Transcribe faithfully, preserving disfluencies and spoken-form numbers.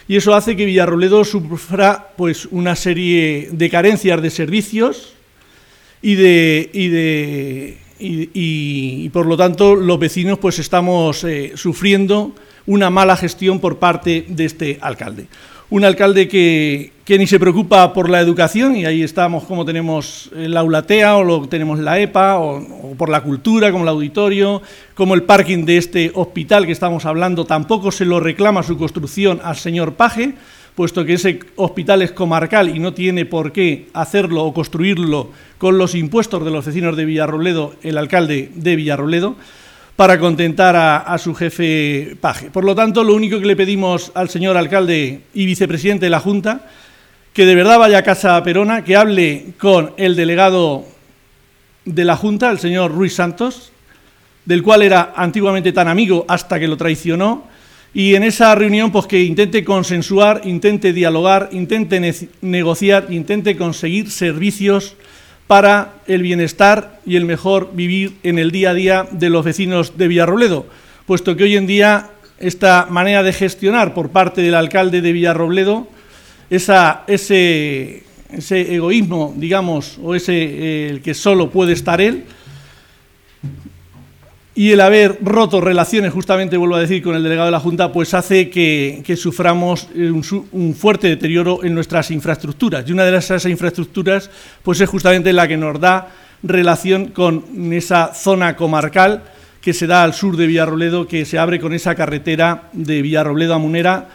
y eso hace que Villarrobledo sufra pues una serie de carencias de servicios y de y de y, y, y por lo tanto los vecinos pues estamos eh, sufriendo una mala gestión por parte de este alcalde. Un alcalde que, que ni se preocupa por la educación, y ahí estamos como tenemos el Aulatea o lo tenemos la E P A, o, o por la cultura, como el auditorio, como el parking de este hospital que estamos hablando, tampoco se lo reclama su construcción al señor Paje, puesto que ese hospital es comarcal y no tiene por qué hacerlo o construirlo con los impuestos de los vecinos de Villarrobledo, el alcalde de Villarrobledo, para contentar a, a su jefe Paje. Por lo tanto, lo único que le pedimos al señor alcalde y vicepresidente de la Junta, que de verdad vaya a Casa Perona, que hable con el delegado de la Junta, el señor Ruiz Santos, del cual era antiguamente tan amigo hasta que lo traicionó, y en esa reunión pues que intente consensuar, intente dialogar, intente ne- negociar, intente conseguir servicios para el bienestar y el mejor vivir en el día a día de los vecinos de Villarrobledo, puesto que hoy en día esta manera de gestionar por parte del alcalde de Villarrobledo, esa, ese, ese egoísmo, digamos, o ese eh, el que solo puede estar él, y el haber roto relaciones, justamente vuelvo a decir, con el delegado de la Junta, pues hace que, que suframos un, un fuerte deterioro en nuestras infraestructuras. Y una de esas infraestructuras pues es justamente la que nos da relación con esa zona comarcal que se da al sur de Villarrobledo, que se abre con esa carretera de Villarrobledo a Munera,